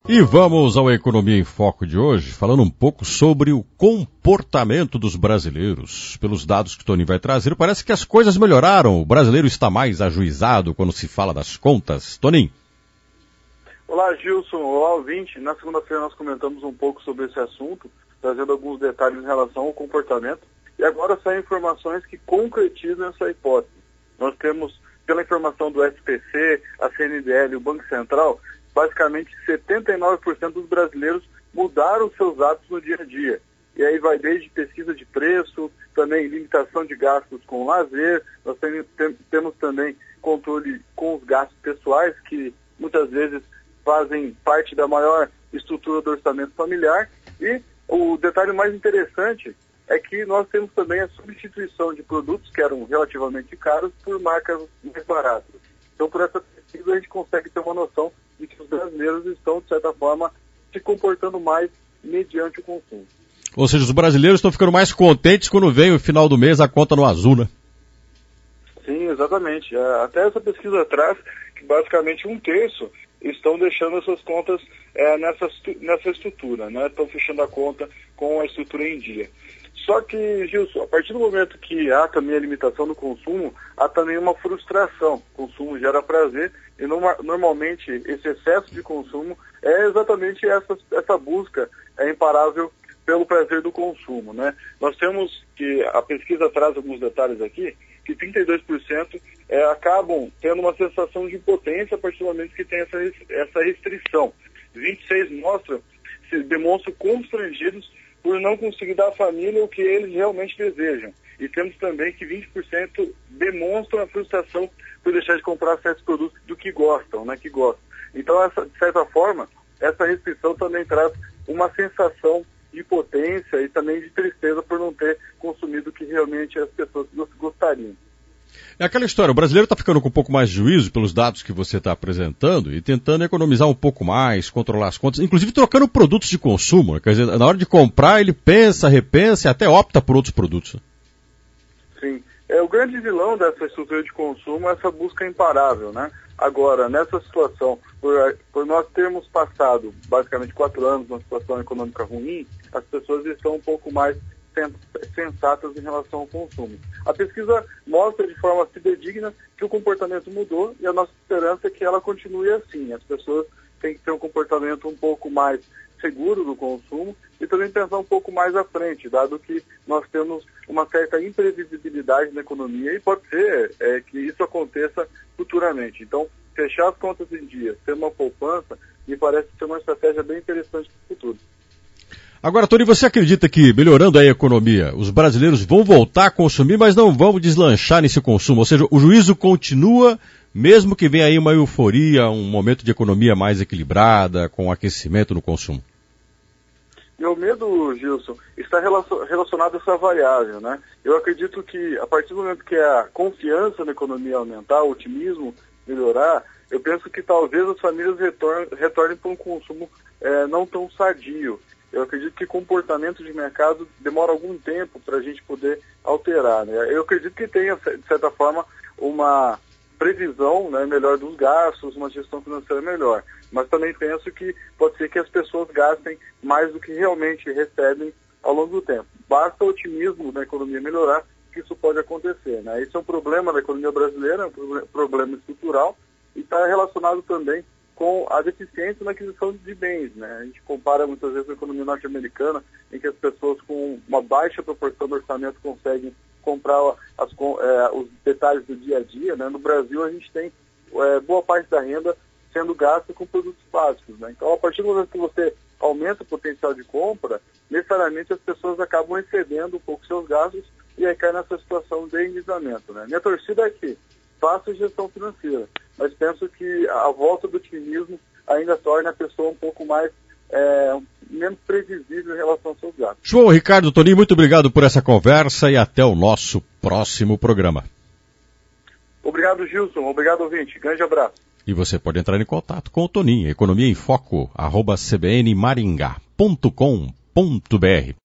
E vamos ao Economia em Foco de hoje, falando um pouco sobre o comportamento dos brasileiros. Pelos dados que o Toninho vai trazer, parece que as coisas melhoraram. O brasileiro está mais ajuizado quando se fala das contas. Toninho. Olá, Gilson. Olá, ouvinte. Na segunda-feira nós comentamos um pouco sobre esse assunto, trazendo alguns detalhes em relação ao comportamento. E agora saem informações que concretizam essa hipótese. Nós temos, pela informação do SPC, a CNDL e o Banco Central, basicamente 79% dos brasileiros mudaram seus hábitos no dia a dia. E aí vai desde pesquisa de preço, também limitação de gastos com lazer, nós temos também controle com os gastos pessoais, que muitas vezes fazem parte da maior estrutura do orçamento familiar. E o detalhe mais interessante é que nós temos também a substituição de produtos que eram relativamente caros por marcas mais baratas. Então, por essa pesquisa, a gente consegue ter uma noção de que os brasileiros estão, de certa forma, se comportando mais mediante o consumo. Ou seja, os brasileiros estão ficando mais contentes quando vem o final do mês a conta no azul, né? Sim, exatamente. Até essa pesquisa traz que basicamente 1/3 estão deixando essas contas nessa estrutura, né? Estão fechando a conta com a estrutura em dia. Só que, Gilson, a partir do momento que há também a limitação do consumo, há também uma frustração. O consumo gera prazer e normalmente esse excesso de consumo é exatamente essa busca imparável pelo prazer do consumo, né? Nós temos que, a pesquisa traz alguns detalhes aqui, que 32% acabam tendo uma sensação de impotência a partir do momento que tem essa restrição. 26% demonstram constrangidos por não conseguir dar à família o que eles realmente desejam. E temos também que 20% demonstram a frustração por deixar de comprar certos produtos do que gostam, né? Então, de certa forma, essa restrição também traz uma sensação de impotência e também de tristeza por não ter consumido o que realmente as pessoas gostariam. É aquela história, o brasileiro está ficando com um pouco mais de juízo pelos dados que você está apresentando e tentando economizar um pouco mais, controlar as contas, inclusive trocando produtos de consumo, né? Quer dizer, na hora de comprar ele pensa, repensa e até opta por outros produtos. Sim, o grande vilão dessa estrutura de consumo é essa busca imparável, né? Agora, nessa situação, por nós termos passado basicamente 4 anos numa situação econômica ruim, as pessoas estão um pouco mais sensatas em relação ao consumo. A pesquisa mostra de forma fidedigna que o comportamento mudou e a nossa esperança é que ela continue assim. As pessoas têm que ter um comportamento um pouco mais seguro do consumo e também pensar um pouco mais à frente, dado que nós temos uma certa imprevisibilidade na economia e pode ser que isso aconteça futuramente. Então, fechar as contas em dia, ter uma poupança, me parece ser uma estratégia bem interessante para o futuro. Agora, Tony, você acredita que, melhorando a economia, os brasileiros vão voltar a consumir, mas não vão deslanchar nesse consumo? Ou seja, o juízo continua, mesmo que venha aí uma euforia, um momento de economia mais equilibrada, com aquecimento no consumo? Meu medo, Gilson, está relacionado a essa variável, né? Eu acredito que, a partir do momento que a confiança na economia aumentar, o otimismo melhorar, eu penso que talvez as famílias retornem para um consumo não tão sadio. Eu acredito que comportamento de mercado demora algum tempo para a gente poder alterar, né? Eu acredito que tenha, de certa forma, uma previsão, né, melhor dos gastos, uma gestão financeira melhor. Mas também penso que pode ser que as pessoas gastem mais do que realmente recebem ao longo do tempo. Basta o otimismo da economia melhorar que isso pode acontecer, né? Esse é um problema da economia brasileira, é um problema estrutural e está relacionado também com a deficiência na aquisição de bens, né? A gente compara muitas vezes a economia norte-americana, em que as pessoas com uma baixa proporção do orçamento conseguem comprar os detalhes do dia a dia, né? No Brasil a gente tem boa parte da renda sendo gasta com produtos básicos, né? Então, a partir do momento que você aumenta o potencial de compra, necessariamente as pessoas acabam excedendo um pouco seus gastos e aí cai nessa situação de endividamento, né? Minha torcida é que faça gestão financeira, mas penso que a volta do otimismo ainda torna a pessoa um pouco mais menos previsível em relação aos seus gastos. João Ricardo Toninho, muito obrigado por essa conversa e até o nosso próximo programa. Obrigado, Gilson. Obrigado, ouvinte. Grande abraço. E você pode entrar em contato com o Toninho, economiaemfoco@cbnmaringá.com.br.